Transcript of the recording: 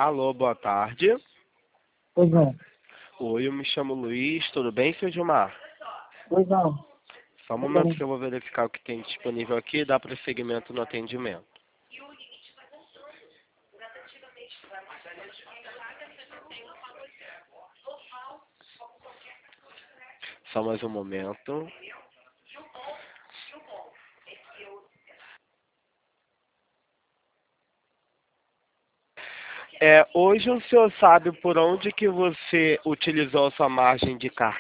Alô, boa tarde. Pois não. Oi, eu me chamo Luiz, tudo bem, seu Gilmar? Pois não. Só um Tudo momento bem. que eu vou verificar o que tem disponível aqui e dar prosseguimento no atendimento. Só mais um momento. Hoje o senhor sabe por onde que você utilizou a sua margem de cartão?